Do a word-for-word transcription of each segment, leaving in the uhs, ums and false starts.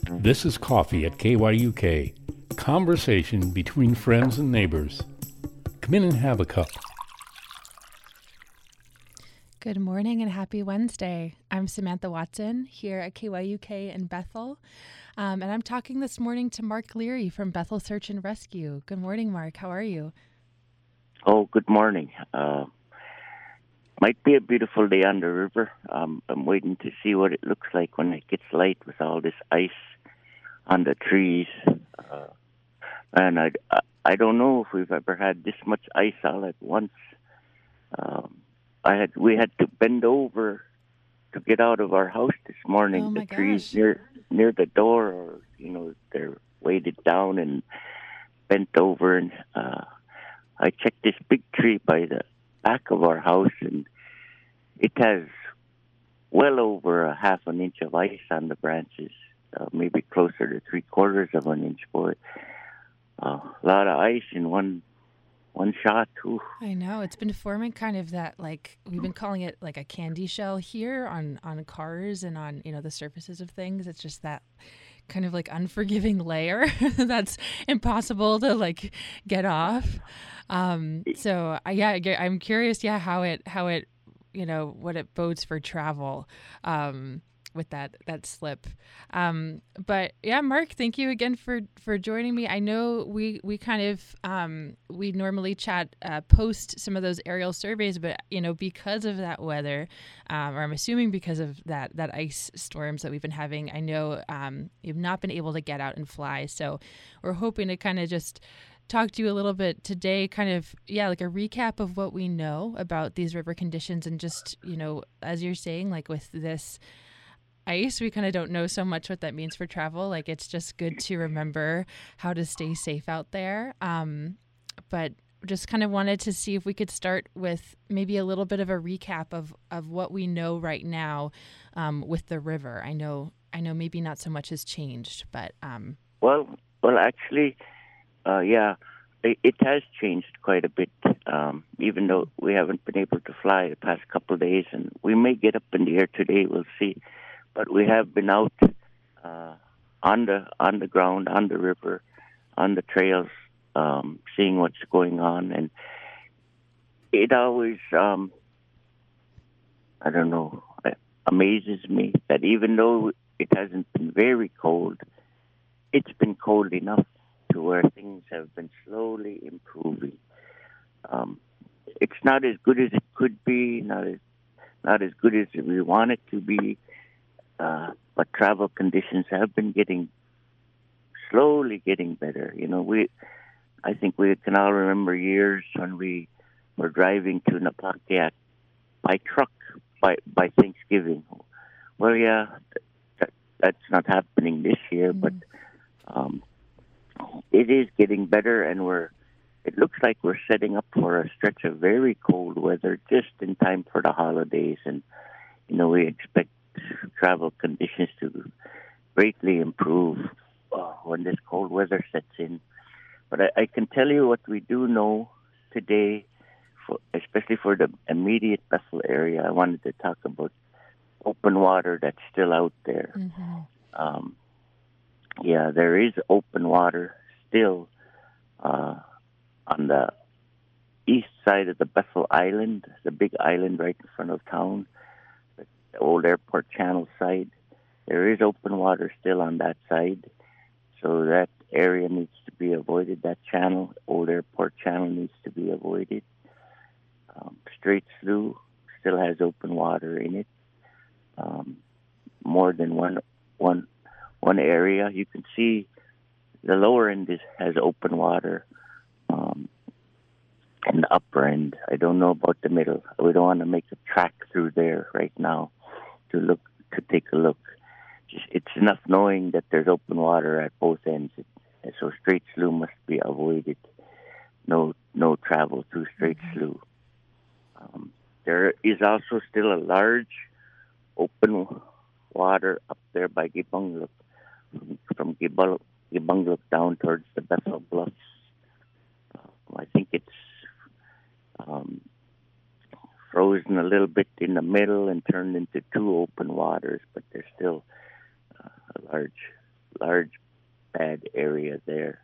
This is Coffee at K Y U K. Conversation between friends and neighbors. Come in and have a cup. Good morning and happy Wednesday. I'm Samantha Watson here at K Y U K in Bethel. Um, and I'm talking this morning to Mark Leary from Bethel Search and Rescue. Good morning, Mark. How are you? Oh, good morning. Uh, might be a beautiful day on the river. Um, I'm waiting to see what it looks like when it gets light with all this ice on the trees. Uh, and I, I don't know if we've ever had this much ice all at once. Um, I had we had to bend over to get out of our house this morning. Oh, my the trees gosh. near near the door, or you know, they're weighted down and bent over. And uh, I checked this big tree by the back of our house, and it has well over a half an inch of ice on the branches, uh, maybe closer to three quarters of an inch. Boy, uh, a lot of ice in one one shot. Ooh. I know. It's been forming kind of that, like, we've been calling it like a candy shell here on, on cars and on, you know, the surfaces of things. It's just that kind of like unforgiving layer that's impossible to like get off. Um, so uh, yeah, I get- I'm curious, yeah, how it, how it, you know, what it bodes for travel, um, with that, that slip. Um, but yeah, Mark, thank you again for, for joining me. I know we, we kind of, um, we normally chat, uh, post some of those aerial surveys, but you know, because of that weather, um, or I'm assuming because of that, that ice storms that we've been having, I know, um, you've not been able to get out and fly. So we're hoping to kind of just talk to you a little bit today, kind of, yeah, like a recap of what we know about these river conditions and just, you know, as you're saying, like with this ice, we kind of don't know so much what that means for travel. Like, it's just good to remember how to stay safe out there. Um, but just kind of wanted to see if we could start with maybe a little bit of a recap of, of what we know right now, um, with the river. I know, I know maybe not so much has changed, but, um, Well, well, actually, uh, yeah, it, it has changed quite a bit. Um, even though we haven't been able to fly the past couple of days, and we may get up in the air today, we'll see. But we have been out uh, on the on the ground, on the river, on the trails, um, seeing what's going on, and it always, um, I don't know, amazes me that even though it hasn't been very cold, it's been cold enough to where things have been slowly improving. Um, it's not as good as it could be, not as not as good as we want it to be. Uh, but travel conditions have been getting slowly getting better. You know, we I think we can all remember years when we were driving to Napakiak by truck by by Thanksgiving. Well, yeah, that, that's not happening this year, mm. but um, it is getting better, and we're. It looks like we're setting up for a stretch of very cold weather just in time for the holidays, and you know we expect travel conditions to greatly improve uh, when this cold weather sets in. But I, I can tell you what we do know today, for, especially for the immediate Bethel area. I wanted to talk about open water that's still out there. Mm-hmm. Um, yeah, there is open water still uh, on the east side of the Bethel Island, the big island right in front of town. The old airport channel side. There is open water still on that side, so that area needs to be avoided. That channel, old airport channel, needs to be avoided. Um, Straight Slough still has open water in it. Um, more than one, one, one area. You can see the lower end is, has open water, um, and the upper end. I don't know about the middle. We don't want to make a track through there right now to look to take a look. Just, it's enough knowing that there's open water at both ends, it, so Straight Slough must be avoided. No, no travel through Straight Mm-hmm. Slough. Um, there is also still a large open water up there by Gibungluk, from, from Gibungluk, Gibungluk down towards the Bethel Bluffs. Uh, I think it's um, frozen a little bit in the middle and turned into two open waters, but there's still uh, a large large bad area there.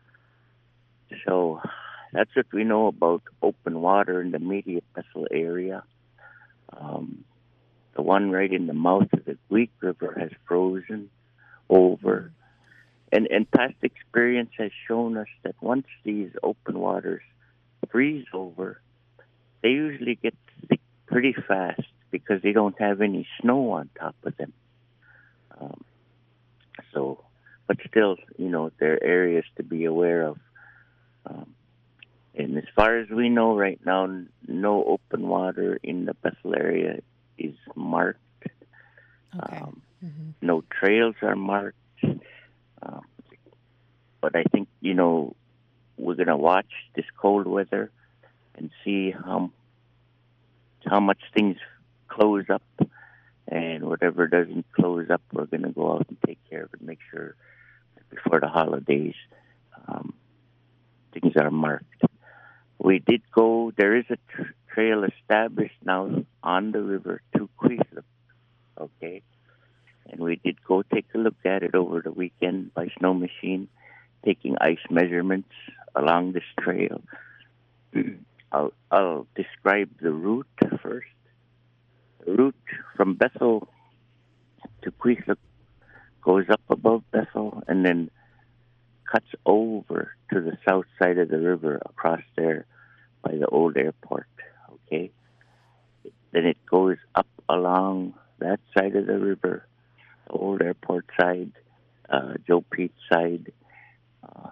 So that's what we know about open water in the immediate Bethel area. Um, the one right in the mouth of the Greek River has frozen over. And, and past experience has shown us that once these open waters freeze over, they usually get thick pretty fast because they don't have any snow on top of them. Um, so, but still, you know, there are areas to be aware of. Um, and as far as we know right now, no open water in the Bethel area is marked. Okay. Um, mm-hmm. No trails are marked. Um, but I think, you know, we're going to watch this cold weather and see how how much things close up, and whatever doesn't close up, we're going to go out and take care of it, make sure that before the holidays um, things are marked. We did go, there is a tr- trail established now on the river to Queeslip, okay? And we did go take a look at it over the weekend by snow machine, taking ice measurements along this trail. I'll, I'll describe the route first. The route from Bethel to Queeslip goes up above Bethel and then cuts over to the south side of the river across there by the old airport, okay? Then it goes up along that side of the river, the old airport side, uh, Joe Pete side, uh,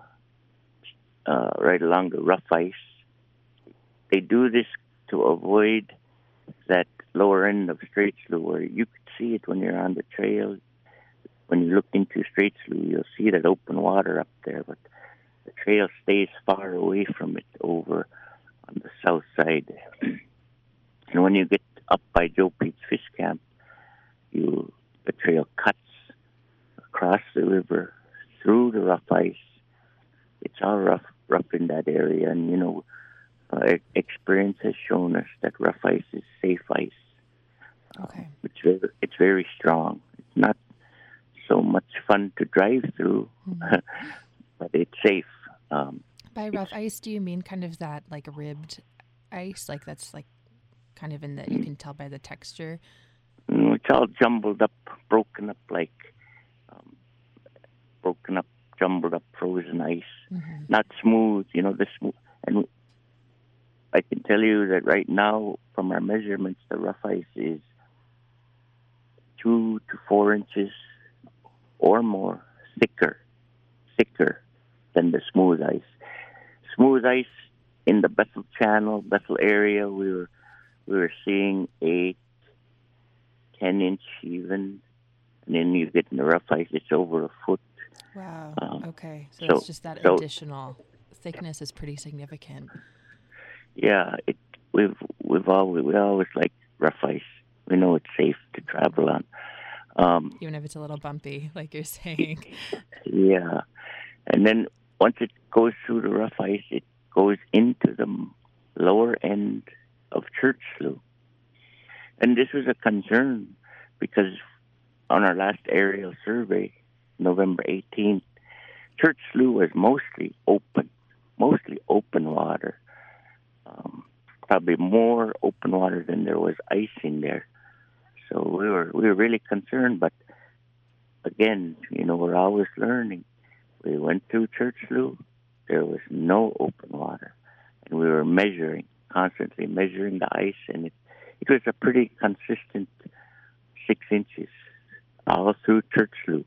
uh, right along the rough ice. They do this to avoid that lower end of Straight Slough where you could see it when you're on the trail. When you look into Straight Slough, you'll see that open water up there, but the trail stays far away from it over on the south side. And when you get up by Joe Pete's Fish Camp, you the trail cuts across the river through the rough ice. It's all rough, rough in that area, and you know, uh, experience has shown us that rough ice is safe ice. Okay. Um, it's very, it's very strong. It's not so much fun to drive through, mm-hmm. but it's safe. Um, By rough ice, do you mean kind of that like ribbed ice, like that's like kind of in the you can tell by the texture? It's all jumbled up, broken up, like um, broken up, jumbled up, frozen ice. Mm-hmm. Not smooth, you know. The smooth, and I can tell you that right now, from our measurements, the rough ice is two to four inches or more thicker, thicker than the smooth ice. Smooth ice in the Bethel Channel, Bethel area, we were we were seeing eight, ten inch even, and then you get in the rough ice, it's over a foot. Wow. Um, okay, so, so it's just that so, additional thickness is pretty significant. Yeah, it we've we've always we always like rough ice. We know it's safe to travel on. Um, Even if it's a little bumpy, like you're saying. Yeah. And then once it goes through the rough ice, it goes into the lower end of Church Slough. And this was a concern because on our last aerial survey, November eighteenth, Church Slough was mostly open, mostly open water. Um, probably more open water than there was ice in there. So we were we were really concerned, but again, you know, we're always learning. We went through Church Slough, there was no open water, and we were measuring, constantly measuring the ice, and it, it was a pretty consistent six inches all through Church Slough.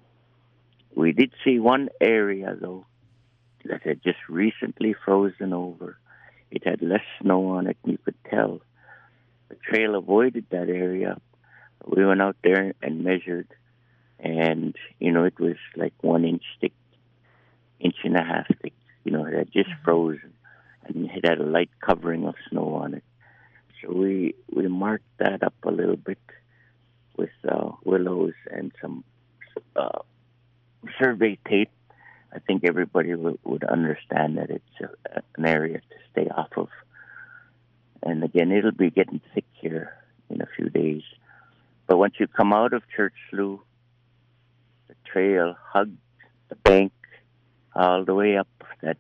We did see one area, though, that had just recently frozen over. It had less snow on it, and you could tell. The trail avoided that area. We went out there and measured, and, you know, it was like one inch thick, inch and a half thick. You know, it had just frozen, and it had a light covering of snow on it. So we, we marked that up a little bit with uh, willows and some uh, survey tape. I think everybody would, would understand that it's a, an area to stay off of. And again, it'll be getting thick here in a few days. But once you come out of Church Slough, the trail hugged the bank all the way up. That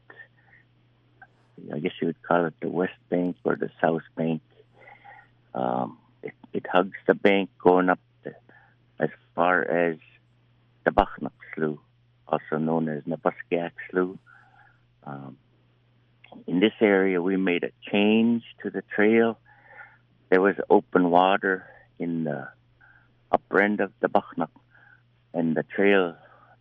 I guess you would call it the west bank or the south bank. Um, it, it hugs the bank going up the, as far as the Bachnock Slough, also known as Nabuscak Slough. Um, in this area, we made a change to the trail. There was open water in the upper end of the Bachnock, and the trail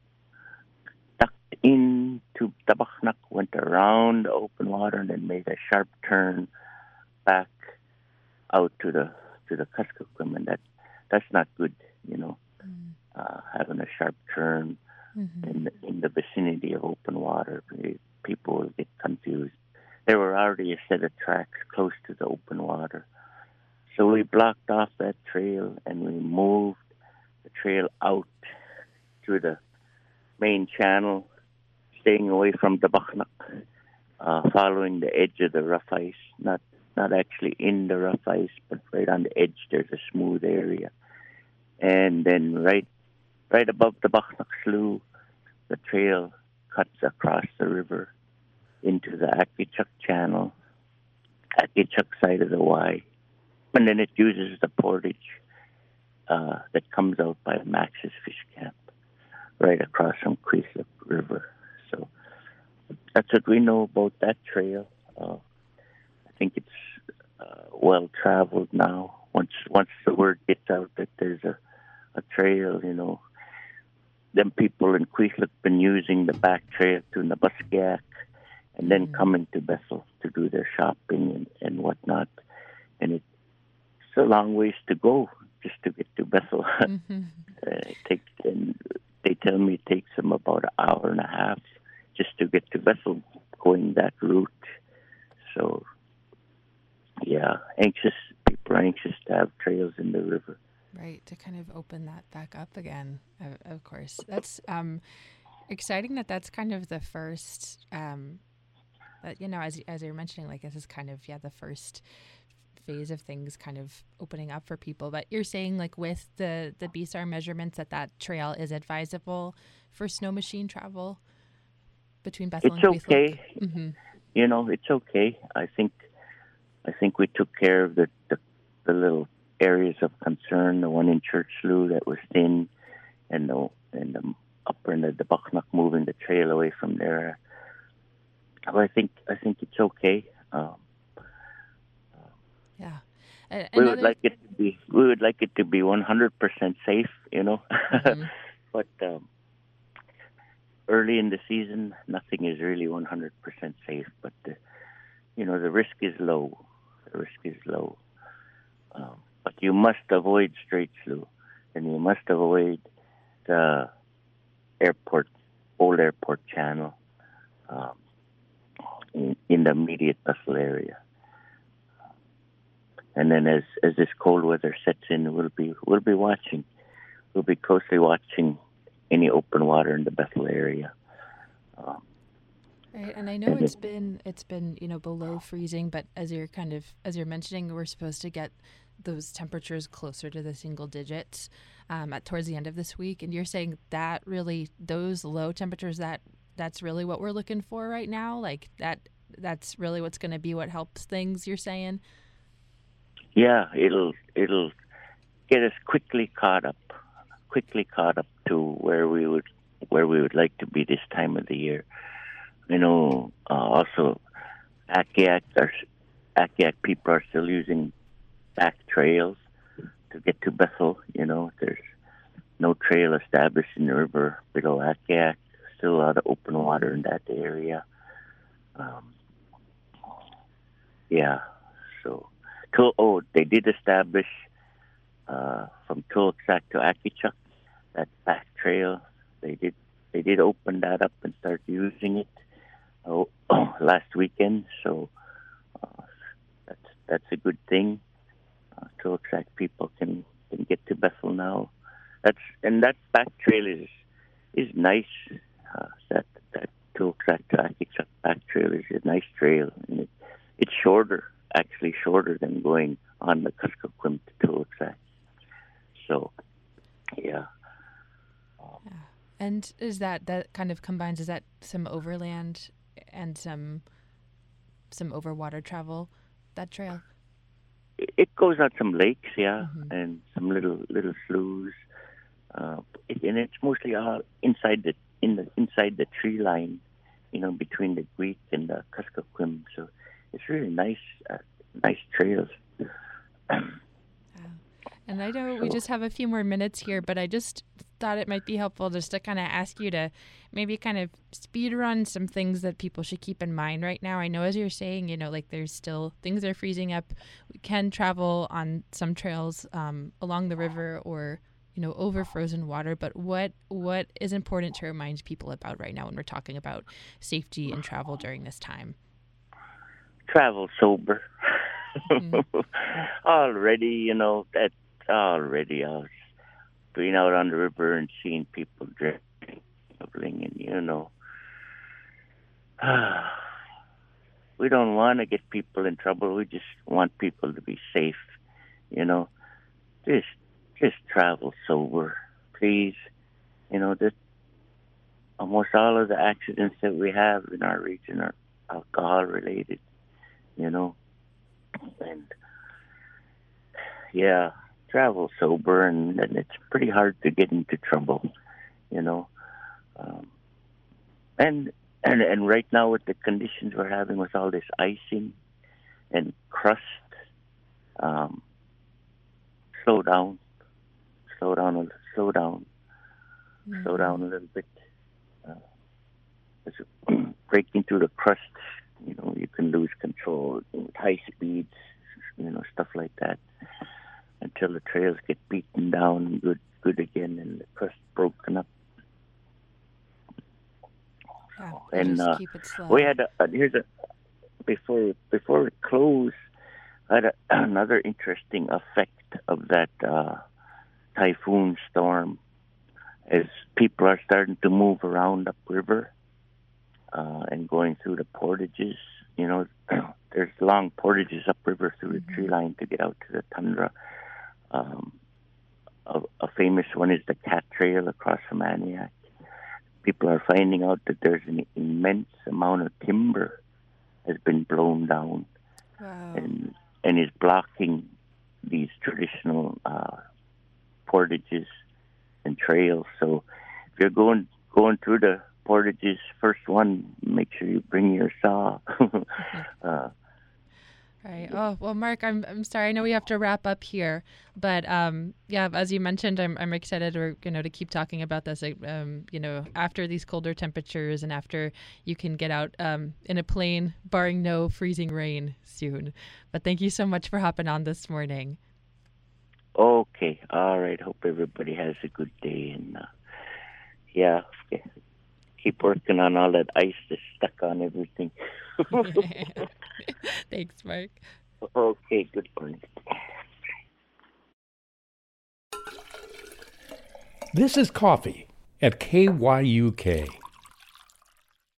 ducked into the Bachnock, went around the open water, and then made a sharp turn back out to the to the Kuskokwim, and that that's not good, you know. Mm. Uh, having a sharp turn mm-hmm. in in the vicinity of open water, people will get confused. There were already a set of tracks close to the open water, so we blocked off that trail and we moved the trail out to the main channel, staying away from the Bachnock, uh, following the edge of the rough ice, not not actually in the rough ice, but right on the edge. There's a smooth area, and then right right above the Bachnock Slough, the trail cuts across the river into the Akichuk Channel, Akichuk side of the Y, and then it uses the portage uh, that comes out by Max's Fish Camp, right across from Queeslip River. So that's what we know about that trail. Uh, I think it's uh, well traveled now. Once once the word gets out that there's a, a trail, you know, then people in Queeslip have been using the back trail to Nabuscak, and then coming to Bethel to do their shopping and, and whatnot. And it's a long ways to go just to get to Bethel. Mm-hmm. uh, it takes, and they tell me it takes them about an hour and a half just to get to Bethel going that route. So, yeah, anxious people are anxious to have trails in the river. Right, to kind of open that back up again, of, of course. That's um, exciting that that's kind of the first... Um, But, you know, as as you're mentioning, like this is kind of, yeah, the first phase of things kind of opening up for people. But you're saying like with the, the B S A R measurements that that trail is advisable for snow machine travel between Bethel it's and Queeslip? It's okay. Mm-hmm. You know, it's okay. I think I think we took care of the, the, the little areas of concern, the one in Church Slough that was thin, and the, and the upper end of the Bachnock, moving the trail away from there. Well, I think I think it's okay. Um, yeah, uh, we would like it to be we would like it to be one hundred percent safe, you know. Mm-hmm. But um, early in the season, nothing is really one hundred percent safe. But the, you know, the risk is low. The risk is low. Um, but you must avoid Straight Slough, and you must avoid the airport, old airport channel. Um, In, in the immediate Bethel area, and then as as this cold weather sets in, we'll be we'll be watching, we'll be closely watching any open water in the Bethel area. Um, right, and I know and it's it, been it's been you know below freezing, but as you're kind of as you're mentioning, we're supposed to get those temperatures closer to the single digits um, at towards the end of this week, and you're saying that really those low temperatures that. That's really what we're looking for right now? Like that that's really what's going to be what helps things, you're saying? Yeah, it'll it'll get us quickly caught up, quickly caught up to where we would where we would like to be this time of the year. You know, uh, also Akiak, or Akiak people are still using back trails to get to Bethel. You know, there's no trail established in the river below Akiak. Still a lot of open water in that area. Um, yeah, so oh, they did establish uh, from Tulaksak to Akichuk that back trail. They did they did open that up and start using it oh, oh, last weekend. So uh, that's that's a good thing. Uh, Tulaksak people can can get to Bethel now. That's and that back trail is is nice. Uh, that that Tulaksak to Akichuk back trail is a nice trail, and it, it's shorter, actually shorter than going on the Kuskokwim to Tulaksak. So, yeah. Um, yeah. And is that that kind of combines? Is that some overland and some some overwater travel? That trail. It goes out some lakes, yeah, Mm-hmm. and some little little sloughs, uh, it, and it's mostly all inside the in the inside the tree line, you know, between the Greek and the Kuskokwim. So it's really nice, uh, nice trails. And I know So- we just have a few more minutes here, but I just thought it might be helpful just to kind of ask you to maybe kind of speed run some things that people should keep in mind right now. I know, as you're saying, you know, like there's still things are freezing up. We can travel on some trails um, along the river or, you know, over frozen water. But what what is important to remind people about right now when we're talking about safety and travel during this time? Travel sober. Mhm. Already, you know, that already I was being out on the river and seeing people drifting, and you know, we don't want to get people in trouble. We just want people to be safe, you know. Just, just travel sober, please. You know, that almost all of the accidents that we have in our region are alcohol related, you know, and yeah, travel sober, and, and it's pretty hard to get into trouble, you know. Um, and and and right now with the conditions we're having with all this icing and crust, um, slow down, slow down, a- slow down, slow down a little bit. Uh, it's breaking through the crust, you know, you can lose control with high speeds, you know, stuff like that, until the trails get beaten down good, good again, and the crust broken up. Yeah, And just uh, keep it slow. we had a, uh, here's a before before we close, I had a, another interesting effect of that uh, typhoon storm, as people are starting to move around upriver uh, and going through the portages. You know, there's long portages upriver through the tree line to get out to the tundra. Um, a, a famous one is the Cat Trail across from Aniak. People are finding out that there's an immense amount of timber has been blown down Wow. and and is blocking these traditional uh, portages and trails. So if you're going going through the portages, first one, make sure you bring your saw. uh, Right. Oh, well, Mark, I'm I'm sorry. I know we have to wrap up here, but um, yeah, as you mentioned, I'm I'm excited, or you know, to keep talking about this. Um, you know, after these colder temperatures and after you can get out um in a plane, barring no freezing rain soon. But thank you so much for hopping on this morning. okay, all right. Hope everybody has a good day, and uh, yeah, keep working on all that ice that's stuck on everything. Thanks, Mark. Okay, good morning. This is Coffee at K Y U K.